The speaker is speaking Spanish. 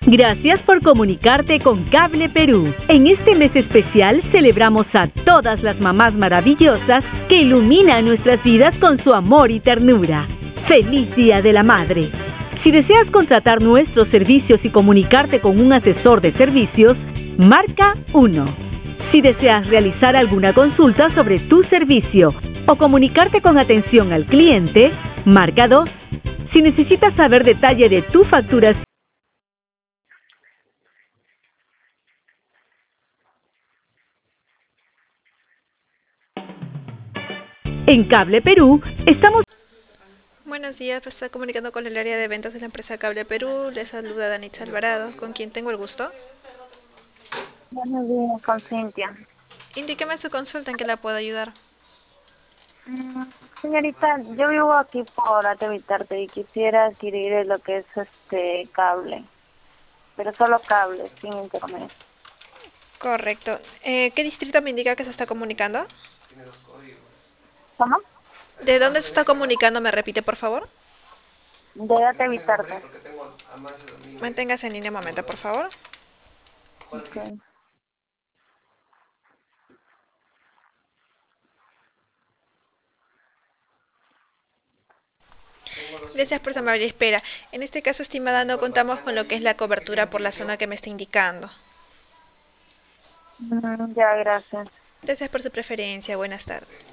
Gracias por comunicarte con Cable Perú. En este mes especial celebramos a todas las mamás maravillosas que iluminan nuestras vidas con su amor y ternura. ¡Feliz Día de la Madre! Si deseas contratar nuestros servicios y comunicarte con un asesor de servicios, marca 1. Si deseas realizar alguna consulta sobre tu servicio o comunicarte con atención al cliente, marca 2. Si necesitas saber detalle de tu facturación, en Cable Perú estamos... Buenos días, me está comunicando con el área de ventas de la empresa Cable Perú. Les saluda Danitza Alvarado, con quien tengo el gusto. Buenos días, con Cintia. Indíqueme su consulta en que la puedo ayudar. Mm, Señorita, yo vivo aquí por Atevitarte y quisiera adquirir lo que es cable, pero solo cable, sin internet. Correcto. ¿Qué distrito me indica que se está comunicando? ¿Cómo? ¿De dónde se está comunicando? ¿Me repite, por favor? De Atevitarte. Manténgase en línea un momento, por favor. Okay. Gracias por su amable espera. En este caso, estimada, no contamos con lo que es la cobertura por la zona que me está indicando. Ya, gracias. Gracias por su preferencia. Buenas tardes.